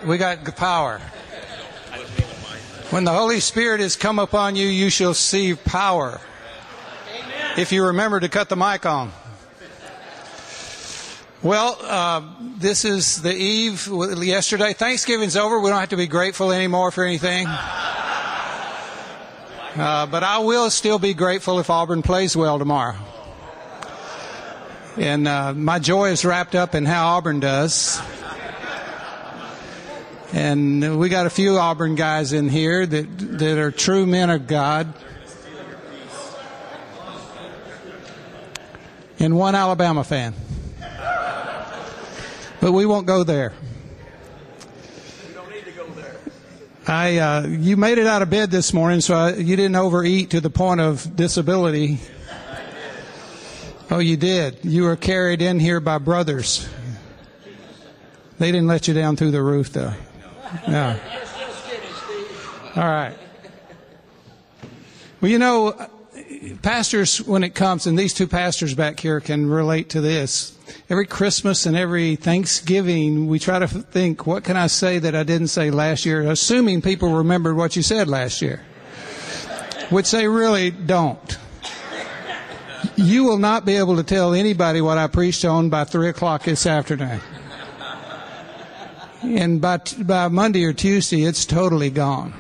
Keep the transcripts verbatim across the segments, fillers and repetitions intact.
We got power. When the Holy Spirit has come upon you, you shall see power. If you remember to cut the mic on. Well, uh, this is the eve yesterday. Thanksgiving's over. We don't have to be grateful anymore for anything. Uh, but I will still be grateful if Auburn plays well tomorrow. And uh, my joy is wrapped up in how Auburn does. And we got a few Auburn guys in here that that are true men of God. And one Alabama fan. But we won't go there. You don't need to go there. I, uh, you made it out of bed this morning, so I, you didn't overeat to the point of disability. Oh, you did. You were carried in here by brothers. They didn't let you down through the roof, though. No. All right. Well, you know, pastors, when it comes, and these two pastors back here can relate to this. Every Christmas and every Thanksgiving, we try to think, what can I say that I didn't say last year? Assuming people remembered what you said last year. Which they really don't. You will not be able to tell anybody what I preached on by three o'clock this afternoon. And by, by Monday or Tuesday, it's totally gone.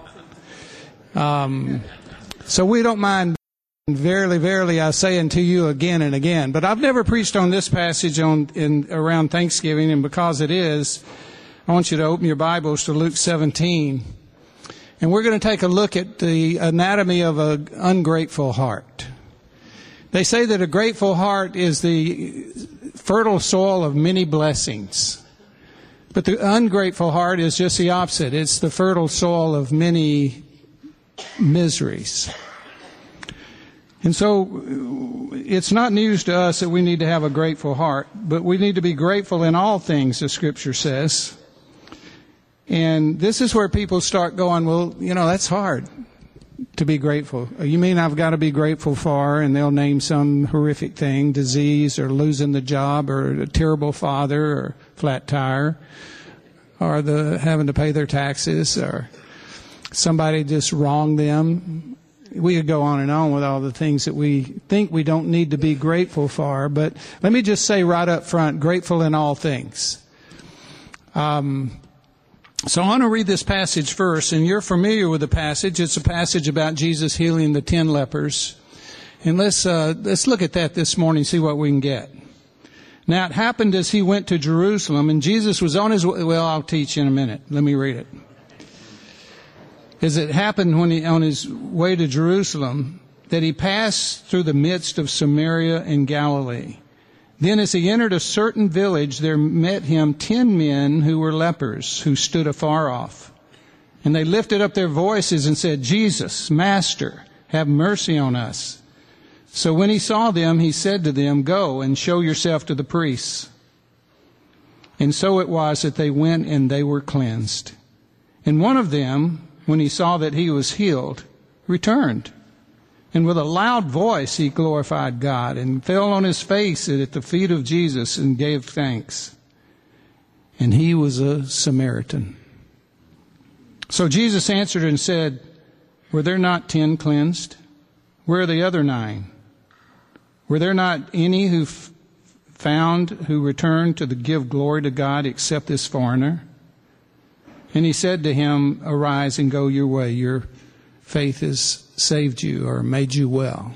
Um, so we don't mind. Verily, verily, I say unto you again and again. But I've never preached on this passage on in around Thanksgiving, and because it is, I want you to open your Bibles to Luke seventeen. And we're going to take a look at the anatomy of an ungrateful heart. They say that a grateful heart is the fertile soil of many blessings. But the ungrateful heart is just the opposite. It's the fertile soil of many miseries. And so it's not news to us that we need to have a grateful heart, but we need to be grateful in all things, the Scripture says. And this is where people start going, well, you know, that's hard to be grateful. You mean I've got to be grateful for, and they'll name some horrific thing, disease or losing the job or a terrible father or flat tire or the having to pay their taxes or somebody just wronged them. We could go on and on with all the things that we think we don't need to be grateful for, but let me just say right up front, grateful in all things. Um, so I want to read this passage first, and you're familiar with the passage. It's a passage about Jesus healing the ten lepers. And let's, uh, let's look at that this morning, see what we can get. Now it happened as he went to Jerusalem, and Jesus was on his way. Well, I'll teach you in a minute. Let me read it. As it happened when he, on his way to Jerusalem, that he passed through the midst of Samaria and Galilee. Then as he entered a certain village, there met him ten men who were lepers, who stood afar off. And they lifted up their voices and said, Jesus, Master, have mercy on us. So when he saw them, he said to them, Go and show yourself to the priests. And so it was that they went and they were cleansed. And one of them, when he saw that he was healed, returned. And with a loud voice he glorified God and fell on his face at the feet of Jesus and gave thanks. And he was a Samaritan. So Jesus answered and said, Were there not ten cleansed? Where are the other nine? Were there not any who f- found who returned to the give glory to God except this foreigner? And he said to him, Arise and go your way. Your faith has saved you or made you well.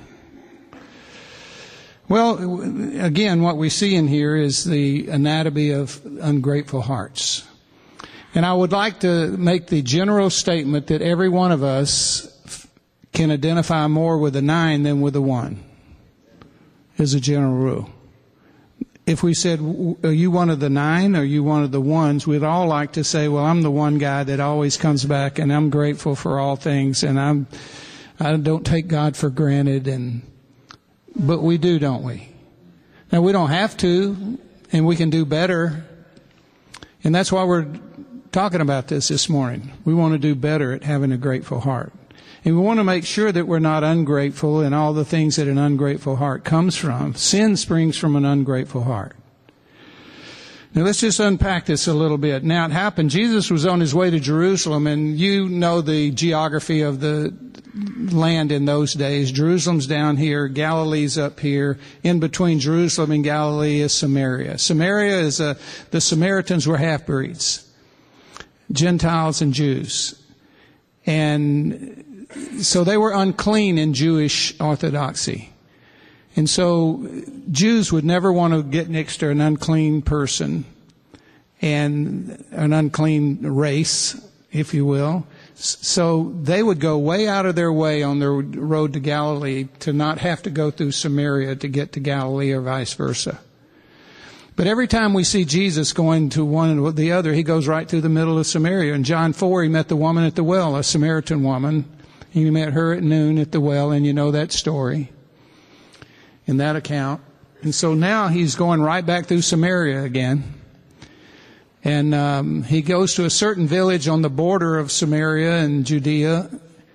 Well, again, what we see in here is the anatomy of ungrateful hearts. And I would like to make the general statement that every one of us can identify more with a nine than with a one, as a general rule. If we said, are you one of the nine or are you one of the ones, we'd all like to say, well, I'm the one guy that always comes back and I'm grateful for all things and I'm, I don't take God for granted. And, but we do, don't we? Now, we don't have to, and we can do better. And that's why we're talking about this this morning. We want to do better at having a grateful heart. And we want to make sure that we're not ungrateful in all the things that an ungrateful heart comes from. Sin springs from an ungrateful heart. Now let's just unpack this a little bit. Now it happened, Jesus was on his way to Jerusalem, and you know the geography of the land in those days. Jerusalem's down here, Galilee's up here. In between Jerusalem and Galilee is Samaria. Samaria is a, the Samaritans were half-breeds, Gentiles and Jews. And so they were unclean in Jewish orthodoxy. And so Jews would never want to get next to an unclean person and an unclean race, if you will. So they would go way out of their way on their road to Galilee to not have to go through Samaria to get to Galilee or vice versa. But every time we see Jesus going to one or the other, he goes right through the middle of Samaria. In John four, he met the woman at the well, a Samaritan woman. He met her at noon at the well, and you know that story in that account. And so now he's going right back through Samaria again. And um, he goes to a certain village on the border of Samaria and Judea,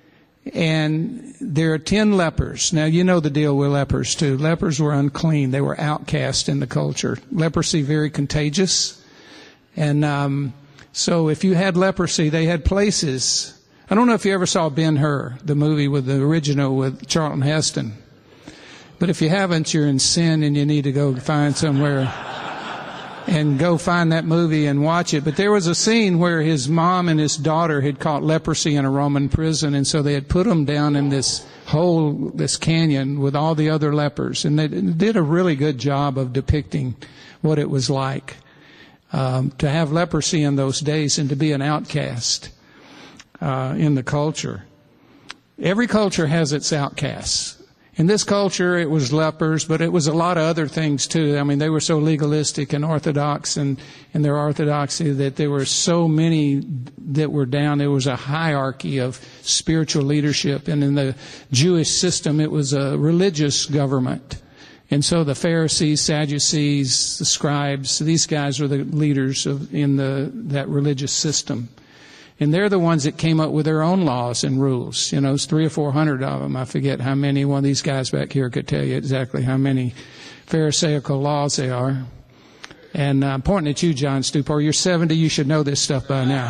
and there are ten lepers. Now, you know the deal with lepers, too. Lepers were unclean. They were outcast in the culture. Leprosy, very contagious. And um, so if you had leprosy, they had places. I don't know if you ever saw Ben-Hur, the movie with the original with Charlton Heston. But if you haven't, you're in sin and you need to go find somewhere and go find that movie and watch it. But there was a scene where his mom and his daughter had caught leprosy in a Roman prison, and so they had put them down in this hole, this canyon, with all the other lepers. And they did a really good job of depicting what it was like um, to have leprosy in those days and to be an outcast uh, in the culture. Every culture has its outcasts. In this culture, it was lepers, but it was a lot of other things too. I mean, they were so legalistic and orthodox and in their orthodoxy that there were so many that were down. There was a hierarchy of spiritual leadership. And in the Jewish system, it was a religious government. And so the Pharisees, Sadducees, the scribes, these guys were the leaders of, in the, that religious system. And they're the ones that came up with their own laws and rules. You know, it's three or four hundred of them. I forget how many. One of these guys back here could tell you exactly how many Pharisaical laws they are. And I'm pointing at you, John Stupor. You're seventy. You should know this stuff by now.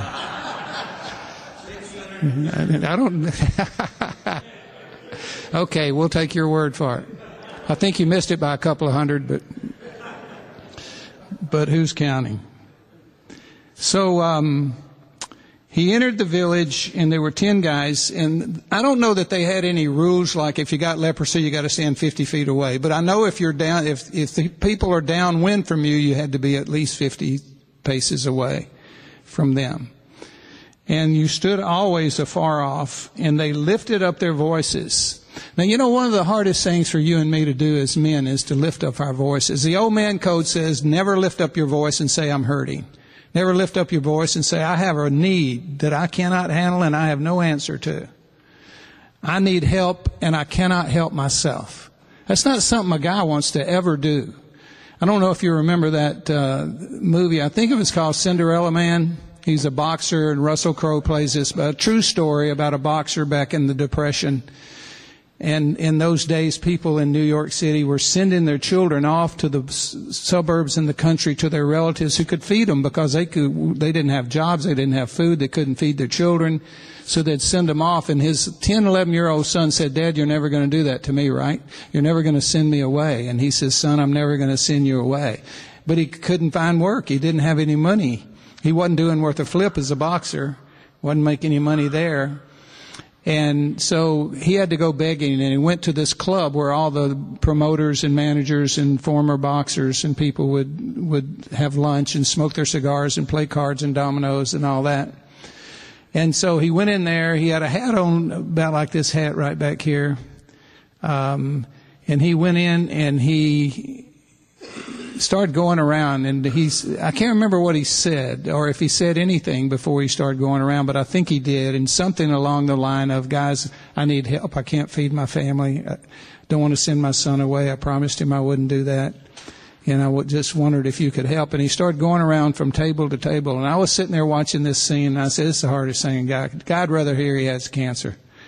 I don't. Okay, we'll take your word for it. I think you missed it by a couple of hundred, but but who's counting? So. um He entered the village, and there were ten guys, and I don't know that they had any rules like if you got leprosy, you got to stand fifty feet away. But I know if you're down, if if the people are downwind from you, you had to be at least fifty paces away from them. And you stood always afar off, and they lifted up their voices. Now, you know, one of the hardest things for you and me to do as men is to lift up our voices. The old man code says, never lift up your voice and say, I'm hurting. Never lift up your voice and say, I have a need that I cannot handle and I have no answer to. I need help and I cannot help myself. That's not something a guy wants to ever do. I don't know if you remember that uh, movie. I think it was called Cinderella Man. He's a boxer, and Russell Crowe plays this. A true story about a boxer back in the Depression. And in those days, people in New York City were sending their children off to the s- suburbs in the country to their relatives who could feed them because they could, they didn't have jobs, they didn't have food, they couldn't feed their children. So they'd send them off. And his ten, eleven-year-old son said, Dad, you're never going to do that to me, right? You're never going to send me away. And he says, Son, I'm never going to send you away. But he couldn't find work. He didn't have any money. He wasn't doing worth a flip as a boxer. Wasn't making any money there. And so he had to go begging, and he went to this club where all the promoters and managers and former boxers and people would would have lunch and smoke their cigars and play cards and dominoes and all that. And so he went in there. He had a hat on about like this hat right back here. Um, and he went in and he started going around, and he's, I can't remember what he said or if he said anything before he started going around, but I think he did. And something along the line of, guys, I need help. I can't feed my family. I don't want to send my son away. I promised him I wouldn't do that. And I just wondered if you could help. And he started going around from table to table. And I was sitting there watching this scene, and I said, this is the hardest thing in God. I'd rather hear he has cancer.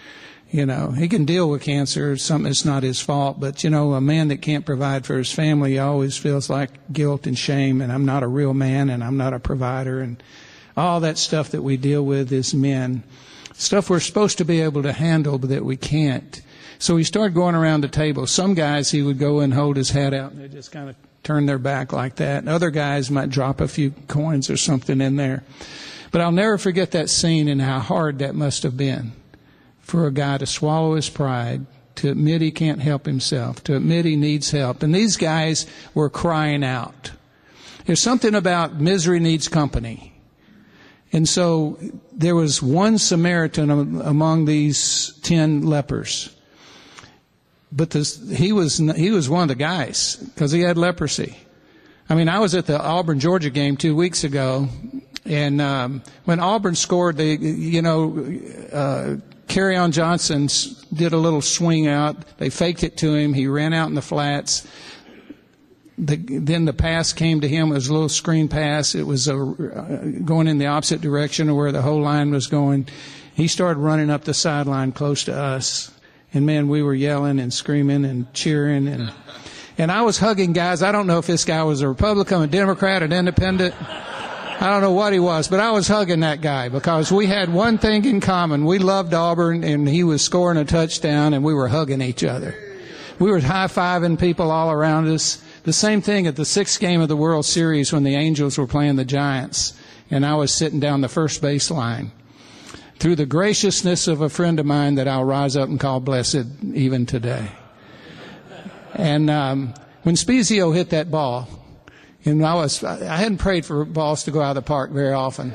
You know, he can deal with cancer, something that's not his fault, but, you know, a man that can't provide for his family always feels like guilt and shame, and I'm not a real man, and I'm not a provider, and all that stuff that we deal with as men. Stuff we're supposed to be able to handle, but that we can't. So he started going around the table. Some guys, he would go and hold his hat out, and they just kind of turn their back like that. And other guys might drop a few coins or something in there. But I'll never forget that scene and how hard that must have been for a guy to swallow his pride, to admit he can't help himself, to admit he needs help. And these guys were crying out. There's something about misery needs company. And so there was one Samaritan among these ten lepers. But this, he was he was one of the guys because he had leprosy. I mean, I was at the Auburn-Georgia game two weeks ago, and um, when Auburn scored, they, you know, uh, Kerryon Johnson did a little swing out. They faked it to him. He ran out in the flats. The, then the pass came to him. It was a little screen pass. It was a, uh, going in the opposite direction of where the whole line was going. He started running up the sideline close to us. And, man, we were yelling and screaming and cheering. And and I was hugging guys. I don't know if this guy was a Republican, a Democrat, an independent. I don't know what he was, but I was hugging that guy because we had one thing in common. We loved Auburn, and he was scoring a touchdown, and we were hugging each other. We were high-fiving people all around us. The same thing at the sixth game of the World Series when the Angels were playing the Giants, and I was sitting down the first base line. Through the graciousness of a friend of mine that I'll rise up and call blessed even today. And um, when Spezio hit that ball, and I was, I hadn't prayed for balls to go out of the park very often.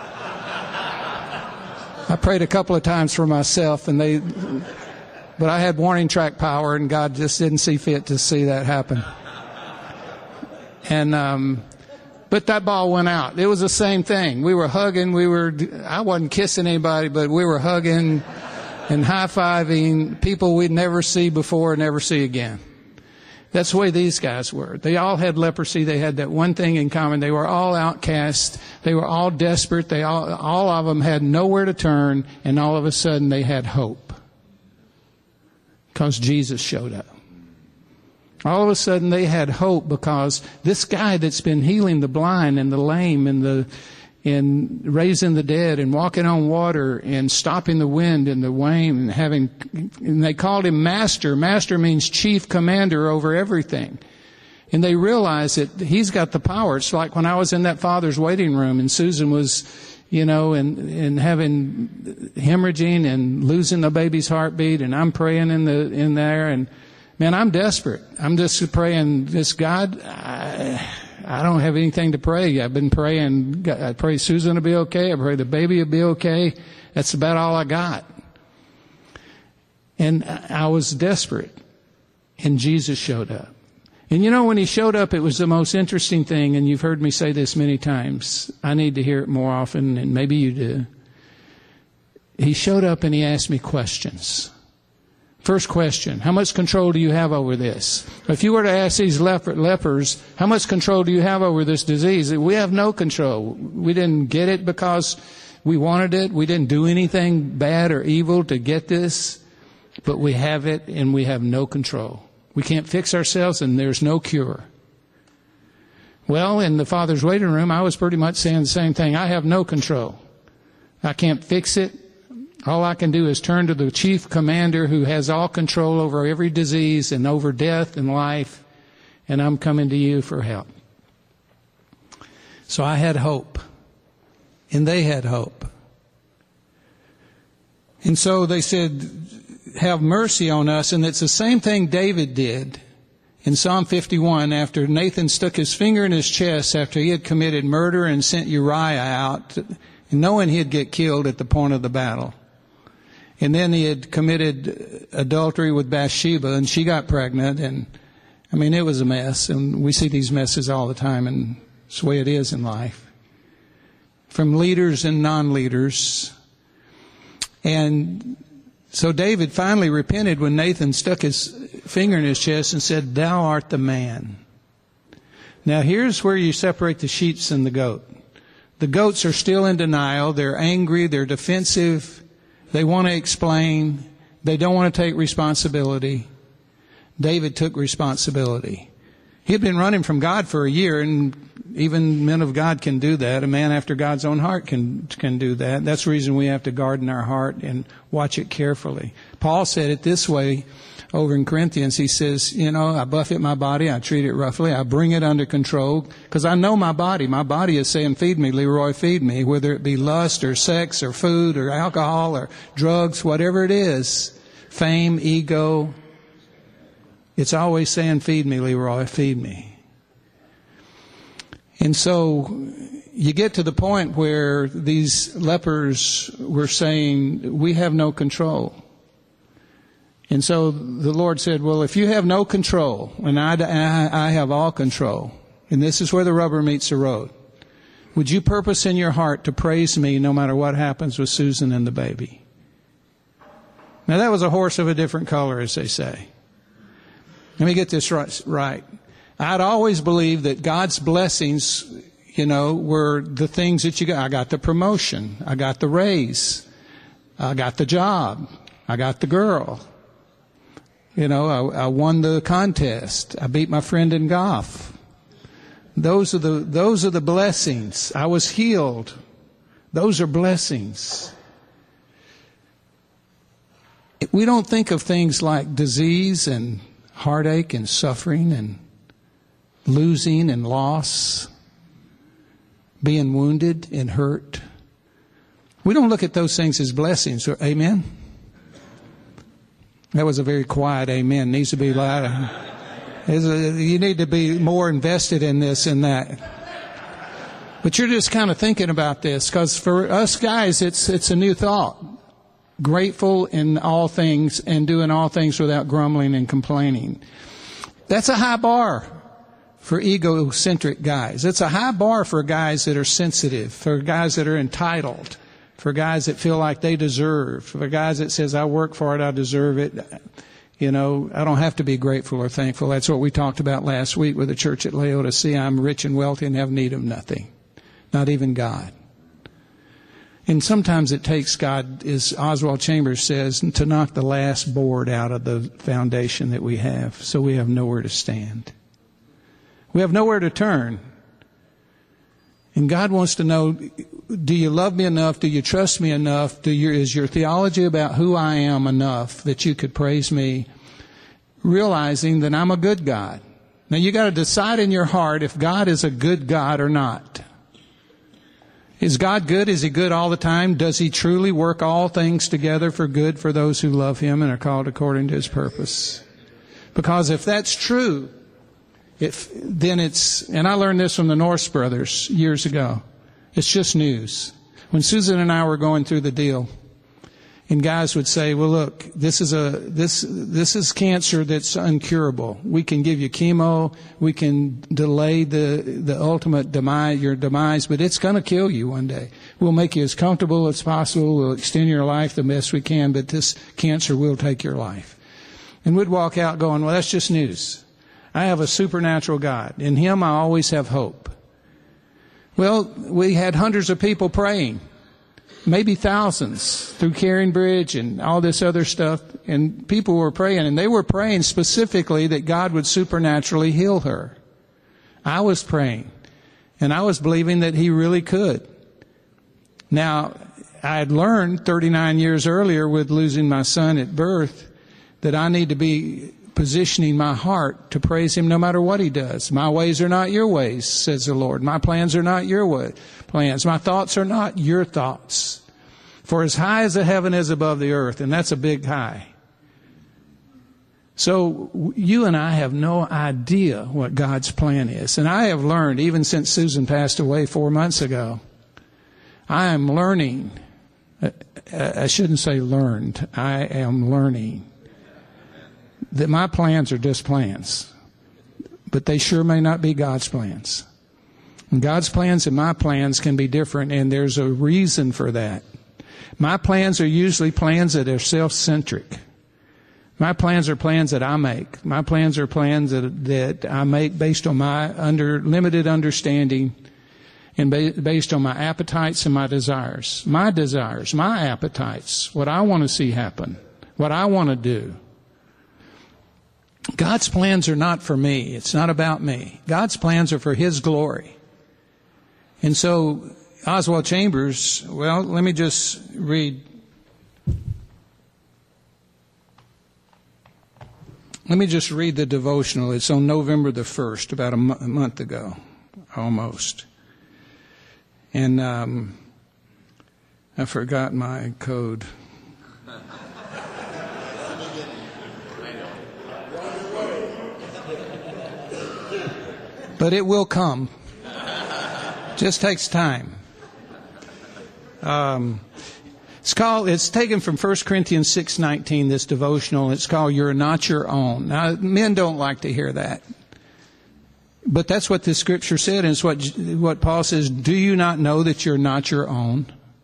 I prayed a couple of times for myself, and they, but I had warning track power, and God just didn't see fit to see that happen. And um, but that ball went out. It was the same thing. We were hugging. We were. I wasn't kissing anybody, but we were hugging and high-fiving people we'd never see before, never see again. That's the way these guys were. They all had leprosy. They had that one thing in common. They were all outcast. They were all desperate. They all, all of them had nowhere to turn, and all of a sudden they had hope because Jesus showed up. All of a sudden they had hope because this guy that's been healing the blind and the lame and the and raising the dead and walking on water and stopping the wind and the rain and having, and they called him Master. Master means chief commander over everything. And they realized that he's got the power. It's like when I was in that father's waiting room and Susan was, you know, and, and having hemorrhaging and losing the baby's heartbeat, and I'm praying in the, in there, and man, I'm desperate. I'm just praying, this God, I, I don't have anything to pray. I've been praying, I pray Susan will be okay. I pray the baby will be okay. That's about all I got. And I was desperate. And Jesus showed up. And you know, when he showed up, it was the most interesting thing, and you've heard me say this many times. I need to hear it more often, and maybe you do. He showed up and he asked me questions. First question, how much control do you have over this? If you were to ask these leper, lepers, how much control do you have over this disease? We have no control. We didn't get it because we wanted it. We didn't do anything bad or evil to get this, but we have it and we have no control. We can't fix ourselves and there's no cure. Well, in the Father's waiting room, I was pretty much saying the same thing. I have no control. I can't fix it. All I can do is turn to the chief commander who has all control over every disease and over death and life, and I'm coming to you for help. So I had hope, and they had hope. And so they said, have mercy on us, and it's the same thing David did in Psalm fifty-one after Nathan stuck his finger in his chest after he had committed murder and sent Uriah out, knowing he'd get killed at the point of the battle. And then he had committed adultery with Bathsheba, and she got pregnant, and I mean, it was a mess, and we see these messes all the time, and it's the way it is in life. From leaders and non-leaders. And so David finally repented when Nathan stuck his finger in his chest and said, "Thou art the man." Now here's where you separate the sheep and the goat. The goats are still in denial. They're angry. They're defensive. They want to explain. They don't want to take responsibility. David took responsibility. He had been running from God for a year, and even men of God can do that. A man after God's own heart can can do that. That's the reason we have to guard our heart and watch it carefully. Paul said it this way over in Corinthians. He says, you know, I buffet my body, I treat it roughly, I bring it under control, because I know my body. My body is saying, feed me, Leroy, feed me, whether it be lust or sex or food or alcohol or drugs, whatever it is, fame, ego. It's always saying, feed me, Leroy, feed me. And so you get to the point where these lepers were saying, we have no control. And so the Lord said, well, if you have no control, and I, I, I have all control, and this is where the rubber meets the road, would you purpose in your heart to praise me no matter what happens with Susan and the baby? Now that was a horse of a different color, as they say. Let me get this right. I'd always believed that God's blessings, you know, were the things that you got. I got the promotion. I got the raise. I got the job. I got the girl. You know, I, I won the contest. I beat my friend in golf. Those are the, those are the blessings. I was healed. Those are blessings. We don't think of things like disease and heartache and suffering and losing and loss, being wounded and hurt. We don't look at those things as blessings. Amen? That was a very quiet amen. Needs to be louder. You need to be more invested in this and that. But you're just kind of thinking about this, because for us guys, it's it's a new thought. Grateful in all things and doing all things without grumbling and complaining. That's a high bar for egocentric guys. It's a high bar for guys that are sensitive, for guys that are entitled, for guys that feel like they deserve, for guys that says, I work for it, I deserve it. You know, I don't have to be grateful or thankful. That's what we talked about last week with the church at Laodicea. I'm rich and wealthy and have need of nothing, not even God. And sometimes it takes God, as Oswald Chambers says, to knock the last board out of the foundation that we have, so we have nowhere to stand. We have nowhere to turn. And God wants to know, do you love me enough? Do you trust me enough? Do you, is your theology about who I am enough that you could praise me, realizing that I'm a good God? Now you got to decide in your heart if God is a good God or not. Is God good? Is He good all the time? Does He truly work all things together for good for those who love Him and are called according to His purpose? Because if that's true, if then it's, and I learned this from the Norse brothers years ago, it's just news. When Susan and I were going through the deal, and guys would say, well, look, this is a, this, this is cancer that's uncurable. We can give you chemo. We can delay the, the ultimate demise, your demise, but it's going to kill you one day. We'll make you as comfortable as possible. We'll extend your life the best we can, but this cancer will take your life. And we'd walk out going, well, that's just news. I have a supernatural God. In Him, I always have hope. Well, we had hundreds of people praying. Maybe thousands through Caring Bridge and all this other stuff. And people were praying, and they were praying specifically that God would supernaturally heal her. I was praying, and I was believing that He really could. Now, I had learned thirty-nine years earlier with losing my son at birth that I need to be positioning my heart to praise Him no matter what He does. My ways are not your ways, says the Lord. My plans are not your way, plans. My thoughts are not your thoughts. For as high as the heaven is above the earth, and that's a big high. So you and I have no idea what God's plan is. And I have learned, even since Susan passed away four months ago, I am learning. I shouldn't say learned. I am learning that my plans are just plans, but they sure may not be God's plans. And God's plans and my plans can be different, and there's a reason for that. My plans are usually plans that are self-centric. My plans are plans that I make. My plans are plans that, that I make based on my under limited understanding and ba- based on my appetites and my desires. My desires, my appetites, what I want to see happen, what I want to do. God's plans are not for me. It's not about me. God's plans are for His glory. And so, Oswald Chambers, well, let me just read. Let me just read the devotional. It's on November the first, about a, m- a month ago, almost. And um, I forgot my code. But it will come. Just takes time. Um, it's called. It's taken from First Corinthians six nineteen. This devotional. It's called "You're Not Your Own." Now, men don't like to hear that, but that's what the Scripture said, and it's what what Paul says. Do you not know that you're not your own?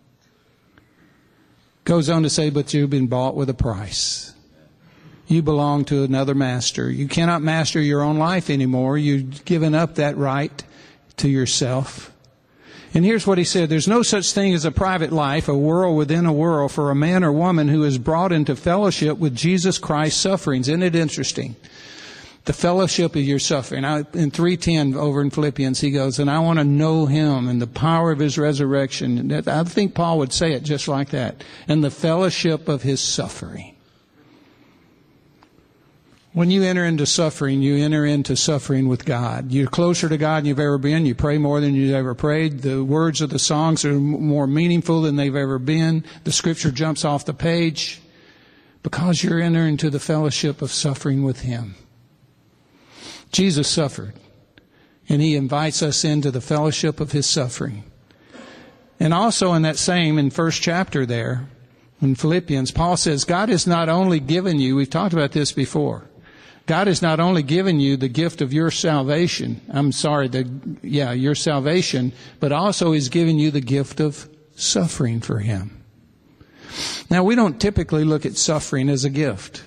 Goes on to say, but you've been bought with a price. You belong to another master. You cannot master your own life anymore. You've given up that right to yourself. And here's what he said. There's no such thing as a private life, a world within a world, for a man or woman who is brought into fellowship with Jesus Christ's sufferings. Isn't it interesting? The fellowship of your suffering. I, in three ten over in Philippians, he goes, and I want to know Him and the power of His resurrection. I think Paul would say it just like that. And the fellowship of His suffering. When you enter into suffering, you enter into suffering with God. You're closer to God than you've ever been. You pray more than you've ever prayed. The words of the songs are more meaningful than they've ever been. The Scripture jumps off the page because you're entering into the fellowship of suffering with Him. Jesus suffered, and He invites us into the fellowship of His suffering. And also in that same, in first chapter there, in Philippians, Paul says, God has not only given you, we've talked about this before, God has not only given you the gift of your salvation, I'm sorry, the, yeah, your salvation, but also He's given you the gift of suffering for Him. Now, we don't typically look at suffering as a gift.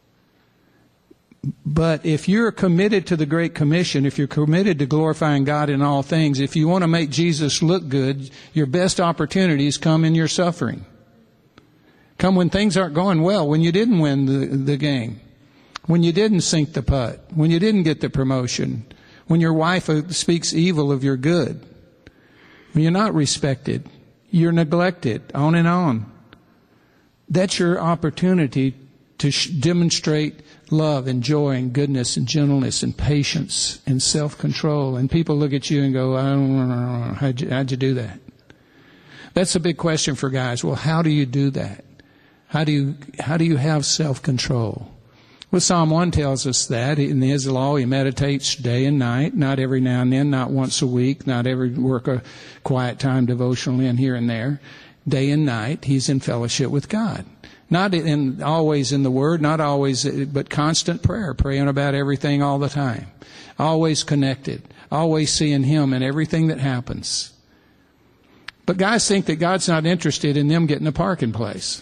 But if you're committed to the Great Commission, if you're committed to glorifying God in all things, if you want to make Jesus look good, your best opportunities come in your suffering. Come when things aren't going well, when you didn't win the, the game. When you didn't sink the putt, when you didn't get the promotion, when your wife speaks evil of your good, when you're not respected, you're neglected, on and on. That's your opportunity to sh- demonstrate love and joy and goodness and gentleness and patience and self-control. And people look at you and go, I don't know, how'd you, how'd you do that? That's a big question for guys. Well, how do you do that? How do you, how do you have self-control? Well, Psalm one tells us that. In His law, He meditates day and night, not every now and then, not once a week, not every work a quiet time devotional in here and there. Day and night, He's in fellowship with God. Not in, always in the Word, not always, but constant prayer, praying about everything all the time. Always connected, always seeing Him in everything that happens. But guys think that God's not interested in them getting a parking place.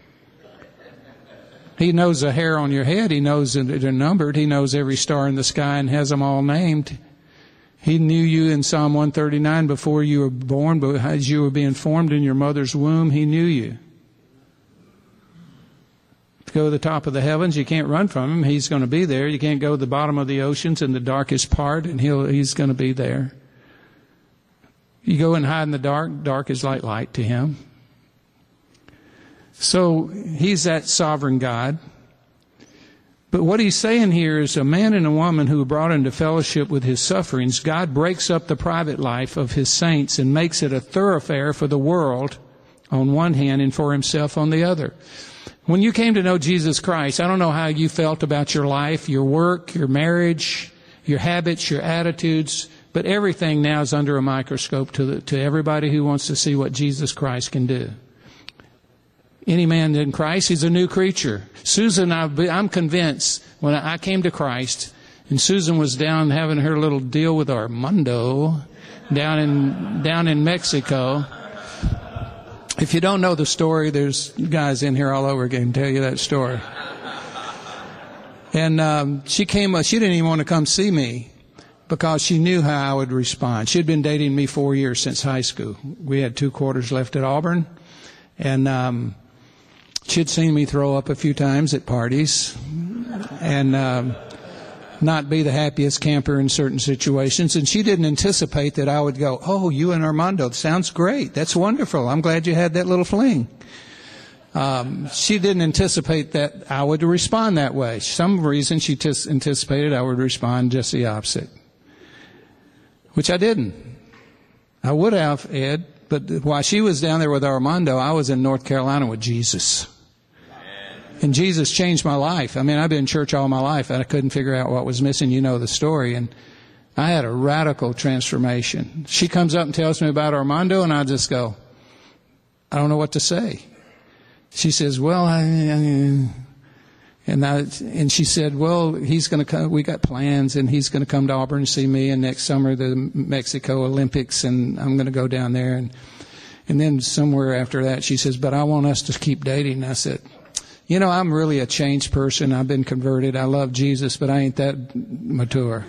He knows the hair on your head. He knows they're numbered. He knows every star in the sky and has them all named. He knew you in Psalm one thirty-nine before you were born, but as you were being formed in your mother's womb, He knew you. To go to the top of the heavens, you can't run from Him. He's going to be there. You can't go to the bottom of the oceans in the darkest part, and he'll, He's going to be there. You go and hide in the dark. Dark is like light to Him. So He's that sovereign God. But what He's saying here is a man and a woman who are brought into fellowship with His sufferings, God breaks up the private life of His saints and makes it a thoroughfare for the world on one hand and for Himself on the other. When you came to know Jesus Christ, I don't know how you felt about your life, your work, your marriage, your habits, your attitudes, but everything now is under a microscope to the, to everybody who wants to see what Jesus Christ can do. Any man in Christ, he's a new creature. Susan, I'm convinced, when I came to Christ, and Susan was down having her little deal with Armando down in down in Mexico. If you don't know the story, there's guys in here all over again tell you that story. And um, she came, she didn't even want to come see me because she knew how I would respond. She had been dating me four years since high school. We had two quarters left at Auburn, and um, She'd seen me throw up a few times at parties and um, not be the happiest camper in certain situations. And she didn't anticipate that I would go, oh, you and Armando, sounds great. That's wonderful. I'm glad you had that little fling. Um, she didn't anticipate that I would respond that way. Some reason she just anticipated I would respond just the opposite, which I didn't. I would have, Ed, but while she was down there with Armando, I was in North Carolina with Jesus. And Jesus changed my life. I mean, I've been in church all my life, and I couldn't figure out what was missing. You know the story. And I had a radical transformation. She comes up and tells me about Armando, and I just go, I don't know what to say. She says, well, I, I and I, and she said, well, he's going to come. We got plans, and he's going to come to Auburn and see me. And next summer, the Mexico Olympics, and I'm going to go down there. And and then somewhere after that, she says, but I want us to keep dating. And I said, you know, I'm really a changed person. I've been converted. I love Jesus, but I ain't that mature.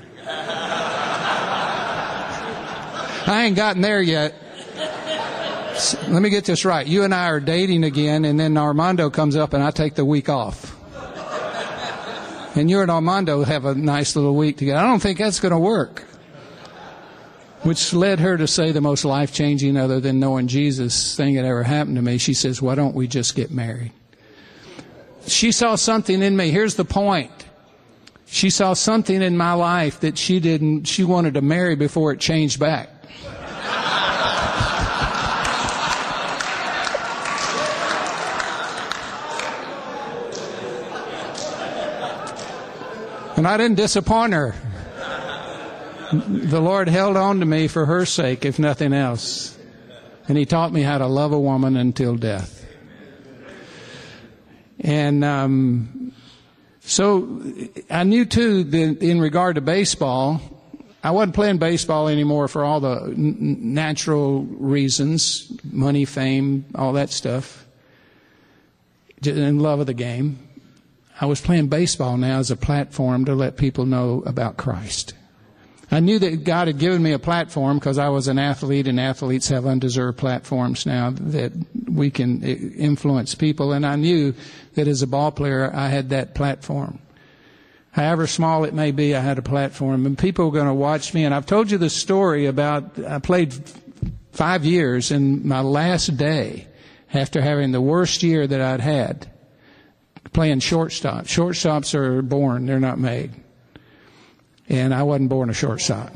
I ain't gotten there yet. Let me get this right. You and I are dating again, and then Armando comes up, and I take the week off. And you and Armando have a nice little week together. I don't think that's going to work. Which led her to say the most life-changing, other than knowing Jesus, thing that ever happened to me. She says, why don't we just get married? She saw something in me. Here's the point. She saw something in my life that she didn't, she wanted to marry before it changed back. And I didn't disappoint her. The Lord held on to me for her sake, if nothing else. And He taught me how to love a woman until death. And um, so I knew, too, that in regard to baseball, I wasn't playing baseball anymore for all the n- natural reasons, money, fame, all that stuff, and love of the game. I was playing baseball now as a platform to let people know about Christ. I knew that God had given me a platform because I was an athlete, and athletes have undeserved platforms now that we can influence people. And I knew that as a ball player, I had that platform. However small it may be, I had a platform. And people were going to watch me. And I've told you the story about I played five years, and my last day, after having the worst year that I'd had, playing shortstop. Shortstops are born, they're not made. And I wasn't born a shortstop.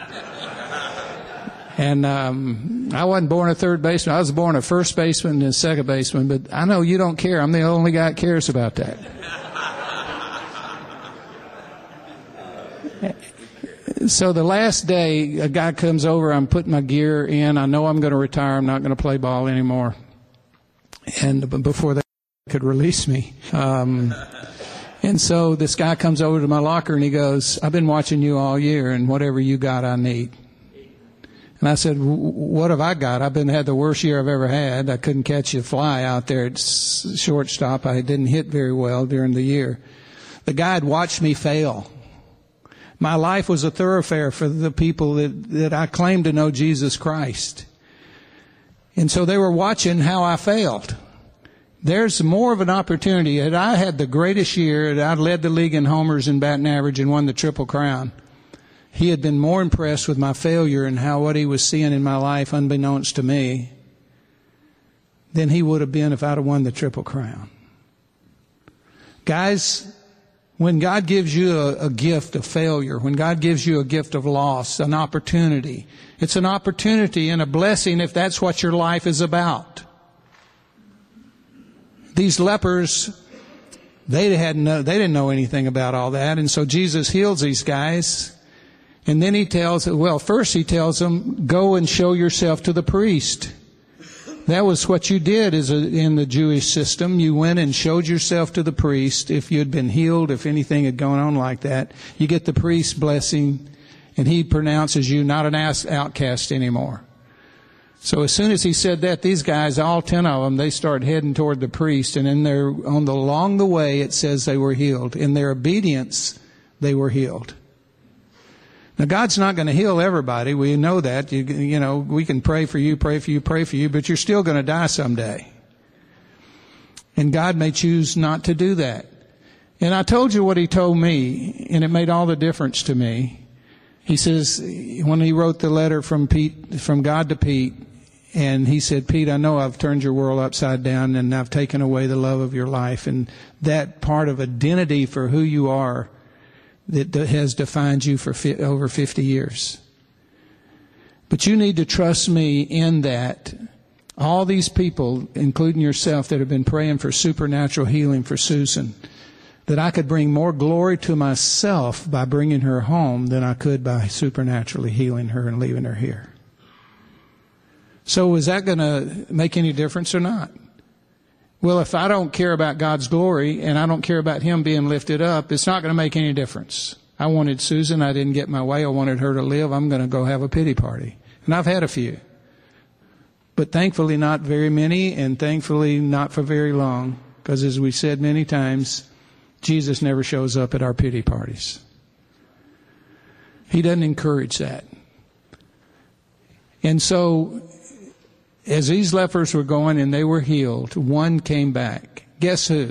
And um, I wasn't born a third baseman. I was born a first baseman and a second baseman. But I know you don't care. I'm the only guy that cares about that. So the last day, a guy comes over. I'm putting my gear in. I know I'm going to retire. I'm not going to play ball anymore. And before they could release me. Um, and so this guy comes over to my locker and he goes, I've been watching you all year, and whatever you got, I need. And I said, what have I got? I've been had the worst year I've ever had. I couldn't catch a fly out there at shortstop. I didn't hit very well during the year. The guy had watched me fail. My life was a thoroughfare for the people that, that I claimed to know Jesus Christ. And so they were watching how I failed. There's more of an opportunity. Had I had the greatest year, I'd led the league in homers and batting average and won the Triple Crown. He had been more impressed with my failure and how what he was seeing in my life, unbeknownst to me, than he would have been if I'd have won the Triple Crown. Guys, when God gives you a, a gift of failure, when God gives you a gift of loss, an opportunity, it's an opportunity and a blessing if that's what your life is about. These lepers, they had no, they didn't know anything about all that, and so Jesus heals these guys. And then he tells, well, first he tells them, go and show yourself to the priest. That was what you did as a, in the Jewish system. You went and showed yourself to the priest. If you had been healed, if anything had gone on like that, you get the priest's blessing, and he pronounces you not an outcast anymore. So as soon as he said that, these guys, all ten of them, they start heading toward the priest, and in their, on the, along the way, it says they were healed. In their obedience, they were healed. Now, God's not going to heal everybody. We know that. You, you know, we can pray for you, pray for you, pray for you, but you're still going to die someday. And God may choose not to do that. And I told you what he told me, and it made all the difference to me. He says, when he wrote the letter from Pete, from God to Pete, and he said, Pete, I know I've turned your world upside down and I've taken away the love of your life, and that part of identity for who you are that has defined you for over fifty years. But you need to trust me in that. All these people, including yourself, that have been praying for supernatural healing for Susan, that I could bring more glory to myself by bringing her home than I could by supernaturally healing her and leaving her here. So is that going to make any difference or not? Well, if I don't care about God's glory and I don't care about Him being lifted up, it's not going to make any difference. I wanted Susan. I didn't get my way. I wanted her to live. I'm going to go have a pity party. And I've had a few. But thankfully not very many, and thankfully not for very long. Because as we said many times, Jesus never shows up at our pity parties. He doesn't encourage that. And so, as these lepers were going and they were healed, one came back. Guess who?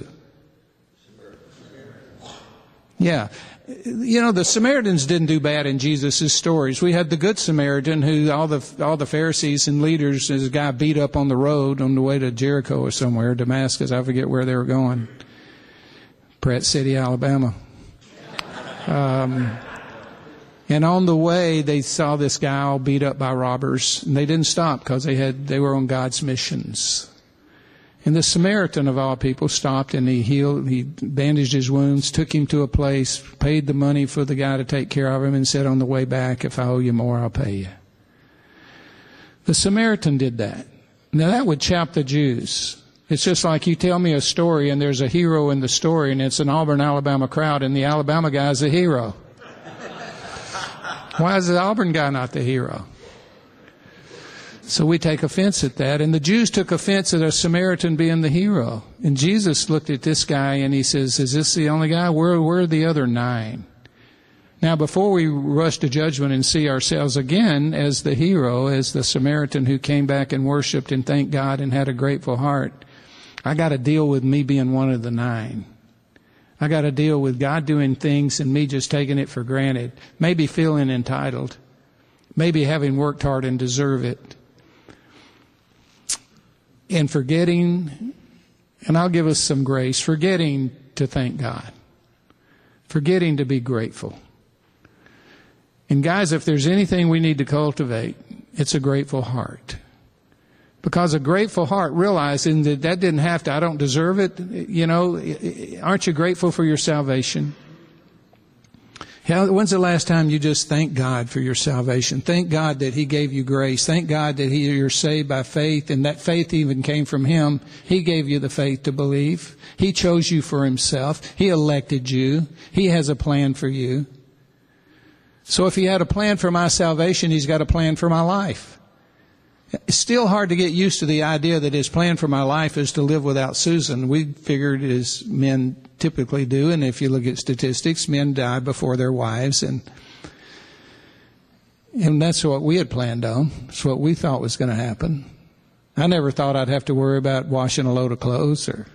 Yeah. You know, the Samaritans didn't do bad in Jesus' stories. We had the Good Samaritan who all the all the Pharisees and leaders, as a guy beat up on the road on the way to Jericho or somewhere, Damascus, I forget where they were going. Pratt City, Alabama. Um, and on the way, they saw this guy all beat up by robbers, and they didn't stop because they had they were on God's missions. And the Samaritan of all people stopped, and he healed, he bandaged his wounds, took him to a place, paid the money for the guy to take care of him, and said, on the way back, if I owe you more, I'll pay you. The Samaritan did that. Now that would chap the Jews. It's just like you tell me a story and there's a hero in the story, and it's an Auburn, Alabama crowd, and the Alabama guy's the hero. Why is the Auburn guy not the hero? So we take offense at that. And the Jews took offense at a Samaritan being the hero. And Jesus looked at this guy and he says, is this the only guy? Where, where are the other nine? Now, before we rush to judgment and see ourselves again as the hero, as the Samaritan who came back and worshiped and thanked God and had a grateful heart, I got to deal with me being one of the nine. I got to deal with God doing things and me just taking it for granted. Maybe feeling entitled. Maybe having worked hard and deserve it. And forgetting, and I'll give us some grace, forgetting to thank God. Forgetting to be grateful. And guys, if there's anything we need to cultivate, it's a grateful heart. Because a grateful heart, realizing that that didn't have to, I don't deserve it, you know, aren't you grateful for your salvation? How, when's the last time you just thank God for your salvation? Thank God that He gave you grace. Thank God that He, you're saved by faith, and that faith even came from Him. He gave you the faith to believe. He chose you for Himself. He elected you. He has a plan for you. So if He had a plan for my salvation, He's got a plan for my life. It's still hard to get used to the idea that His plan for my life is to live without Susan. We figured, as men typically do, and if you look at statistics, men die before their wives, and and that's what we had planned on. It's what we thought was going to happen. I never thought I'd have to worry about washing a load of clothes or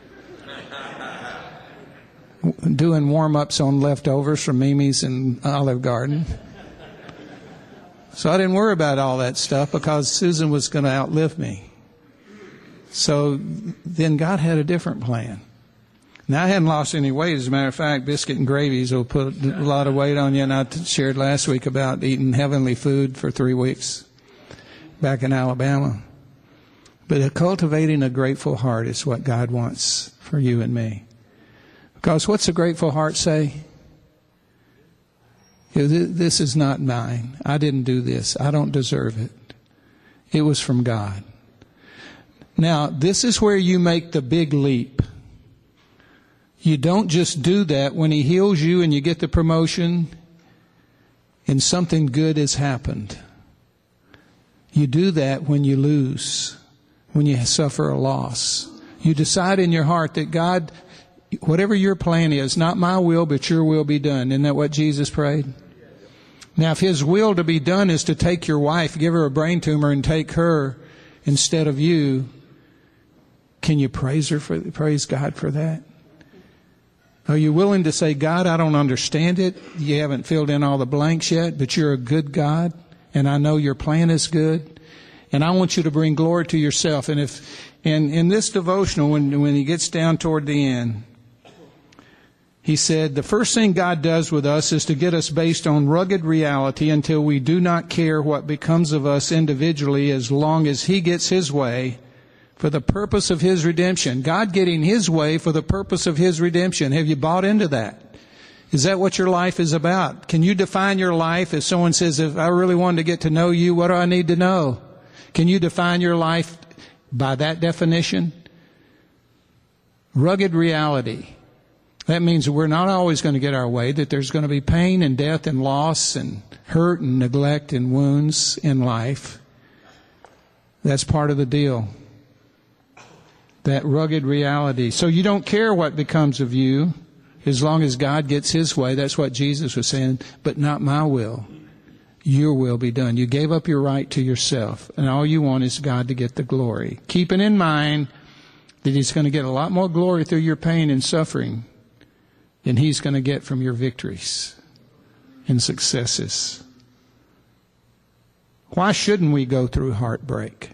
doing warm-ups on leftovers from Mimi's and Olive Garden. So I didn't worry about all that stuff because Susan was going to outlive me. So then God had a different plan. Now, I hadn't lost any weight. As a matter of fact, biscuit and gravies will put a lot of weight on you. And I shared last week about eating heavenly food for three weeks back in Alabama. But cultivating a grateful heart is what God wants for you and me. Because what's a grateful heart say? This is not mine. I didn't do this. I don't deserve it. It was from God. Now, this is where you make the big leap. You don't just do that when He heals you and you get the promotion and something good has happened. You do that when you lose, when you suffer a loss. You decide in your heart that God, whatever your plan is, not my will, but your will be done. Isn't that what Jesus prayed? Now, if His will to be done is to take your wife, give her a brain tumor, and take her instead of you, Can you praise her for, praise God for that? Are you willing to say, God, I don't understand it. You haven't filled in all the blanks yet, but you're a good God, and I know your plan is good, and I want you to bring glory to yourself. And if, and in this devotional, when, when he gets down toward the end, he said, the first thing God does with us is to get us based on rugged reality until we do not care what becomes of us individually as long as he gets his way for the purpose of his redemption. God getting his way for the purpose of his redemption. Have you bought into that? Is that what your life is about? Can you define your life if someone says, if I really wanted to get to know you, what do I need to know? Can you define your life by that definition? Rugged reality. That means that we're not always going to get our way, that there's going to be pain and death and loss and hurt and neglect and wounds in life. That's part of the deal. That rugged reality. So you don't care what becomes of you as long as God gets his way. That's what Jesus was saying. But not my will. Your will be done. You gave up your right to yourself. And all you want is God to get the glory. Keeping in mind that he's going to get a lot more glory through your pain and suffering than he's going to get from your victories and successes. Why shouldn't we go through heartbreak?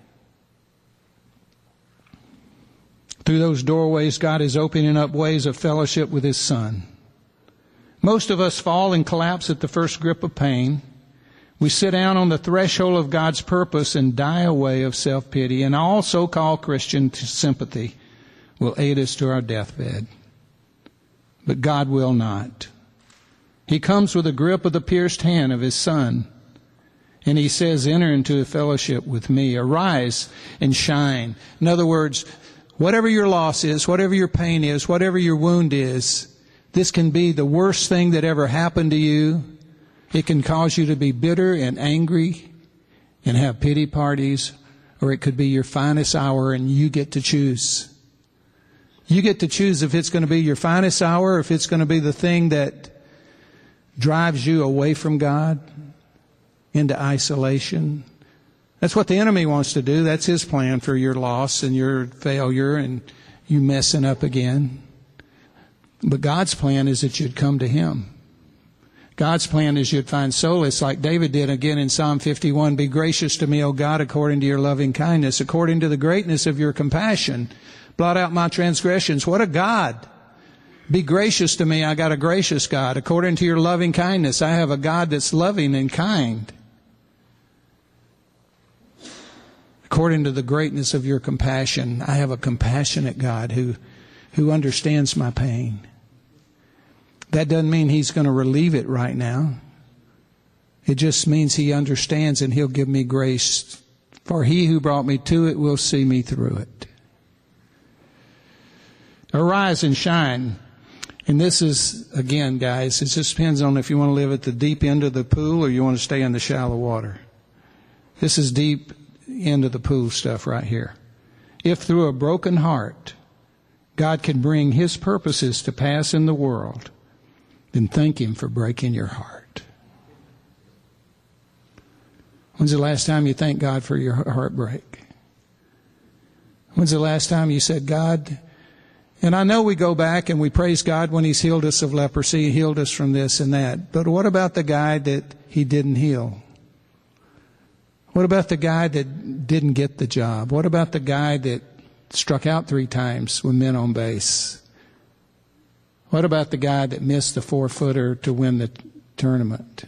Through those doorways, God is opening up ways of fellowship with his Son. Most of us fall and collapse at the first grip of pain. We sit down on the threshold of God's purpose and die away of self-pity. And all so-called Christian sympathy will aid us to our deathbed. But God will not. He comes with a grip of the pierced hand of his Son. And he says, enter into a fellowship with me. Arise and shine. In other words, whatever your loss is, whatever your pain is, whatever your wound is, this can be the worst thing that ever happened to you. It can cause you to be bitter and angry and have pity parties, or it could be your finest hour and you get to choose. You get to choose if it's going to be your finest hour, if it's going to be the thing that drives you away from God into isolation. That's what the enemy wants to do. That's his plan for your loss and your failure and you messing up again. But God's plan is that you'd come to him. God's plan is you'd find solace like David did again in Psalm fifty-one. Be gracious to me, O God, according to your loving kindness, according to the greatness of your compassion. Blot out my transgressions. What a God. Be gracious to me. I got a gracious God. According to your loving kindness, I have a God that's loving and kind. According to the greatness of your compassion, I have a compassionate God who, who understands my pain. That doesn't mean he's going to relieve it right now. It just means he understands and he'll give me grace. For he who brought me to it will see me through it. Arise and shine. And this is, again, guys, it just depends on if you want to live at the deep end of the pool or you want to stay in the shallow water. This is deep end of the pool stuff right here. If through a broken heart, God can bring his purposes to pass in the world, then thank him for breaking your heart. When's the last time you thanked God for your heartbreak? When's the last time you said, God, and I know we go back and we praise God when he's healed us of leprosy, healed us from this and that. But what about the guy that he didn't heal? What about the guy that didn't get the job? What about the guy that struck out three times with men on base? What about the guy that missed the four-footer to win the tournament?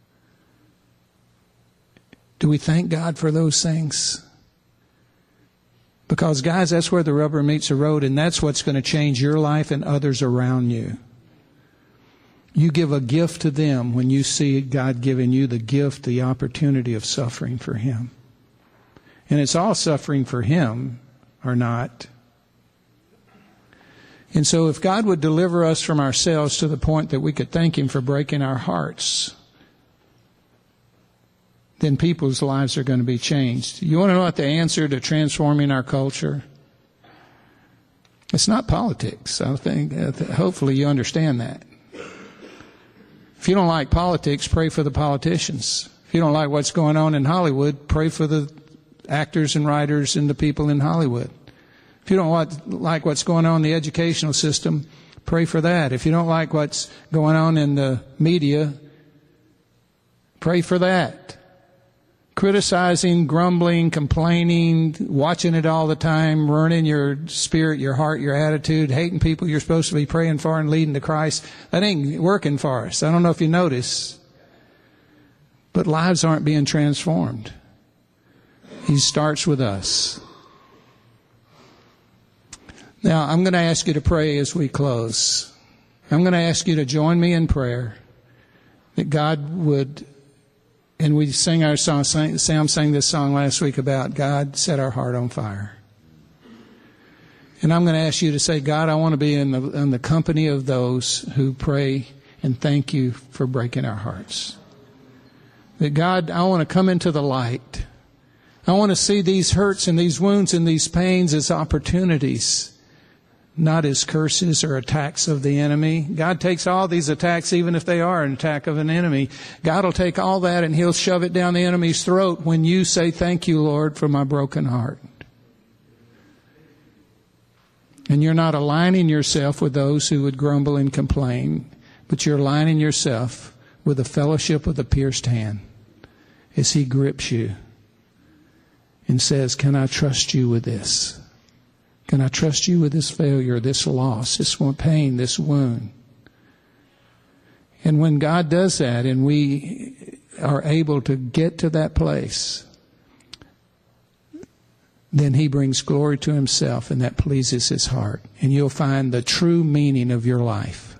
Do we thank God for those things? Because, guys, that's where the rubber meets the road, and that's what's going to change your life and others around you. You give a gift to them when you see God giving you the gift, the opportunity of suffering for him. And it's all suffering for him or not. And so if God would deliver us from ourselves to the point that we could thank him for breaking our hearts, then people's lives are going to be changed. You want to know what the answer to transforming our culture? It's not politics. I think, hopefully you understand that. If you don't like politics, pray for the politicians. If you don't like what's going on in Hollywood, pray for the actors and writers and the people in Hollywood. If you don't want, like what's going on in the educational system, pray for that. If you don't like what's going on in the media, pray for that. Criticizing, grumbling, complaining, watching it all the time, ruining your spirit, your heart, your attitude, hating people you're supposed to be praying for and leading to Christ, that ain't working for us. I don't know if you notice, but lives aren't being transformed. He starts with us. Now, I'm going to ask you to pray as we close. I'm going to ask you to join me in prayer that God would, and we sing our song, Sam sang this song last week about God set our heart on fire. And I'm going to ask you to say, God, I want to be in the, in the company of those who pray and thank you for breaking our hearts. That God, I want to come into the light. I want to see these hurts and these wounds and these pains as opportunities, not as curses or attacks of the enemy. God takes all these attacks, even if they are an attack of an enemy. God will take all that and He'll shove it down the enemy's throat when you say, thank you, Lord, for my broken heart. And you're not aligning yourself with those who would grumble and complain, but you're aligning yourself with the fellowship of the pierced hand as He grips you and says, can I trust you with this? Can I trust you with this failure, this loss, this pain, this wound? And when God does that and we are able to get to that place, then He brings glory to Himself and that pleases His heart. And you'll find the true meaning of your life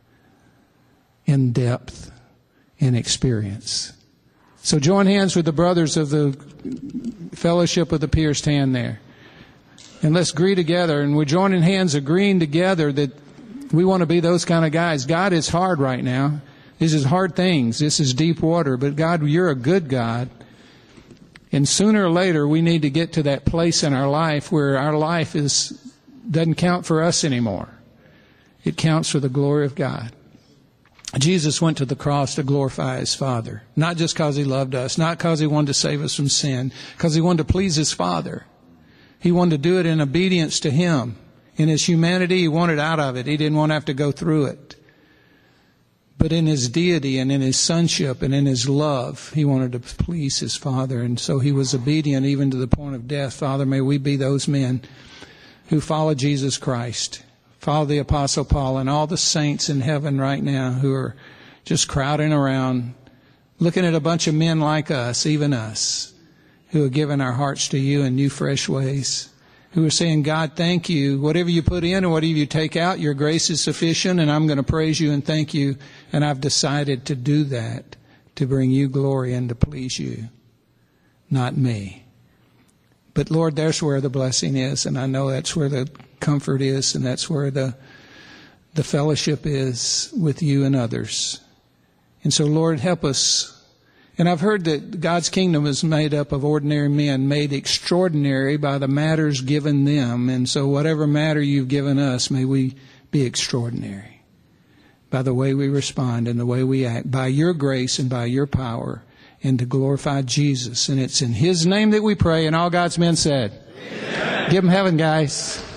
in depth and experience. So join hands with the brothers of the fellowship of the pierced hand there. And let's agree together. And we're joining hands, agreeing together that we want to be those kind of guys. God is hard right now. This is hard things. This is deep water. But God, you're a good God. And sooner or later, we need to get to that place in our life where our life is doesn't count for us anymore. It counts for the glory of God. Jesus went to the cross to glorify His Father. Not just because He loved us. Not because He wanted to save us from sin. Because He wanted to please His Father. He wanted to do it in obedience to Him. In His humanity, He wanted out of it. He didn't want to have to go through it. But in His deity and in His sonship and in His love, He wanted to please His Father. And so He was obedient even to the point of death. Father, may we be those men who follow Jesus Christ. Follow the Apostle Paul and all the saints in heaven right now who are just crowding around, looking at a bunch of men like us, even us, who have given our hearts to You in new, fresh ways, who are saying, God, thank You. Whatever You put in or whatever You take out, Your grace is sufficient, and I'm going to praise You and thank You. And I've decided to do that to bring You glory and to please You, not me. But Lord, there's where the blessing is, and I know that's where the comfort is, and that's where the the fellowship is with You and others. And so, Lord, help us. And I've heard that God's kingdom is made up of ordinary men, made extraordinary by the matters given them. And so whatever matter You've given us, may we be extraordinary by the way we respond and the way we act, by Your grace and by Your power, and to glorify Jesus. And it's in His name that we pray, and all God's men said. Amen. Give Him heaven, guys.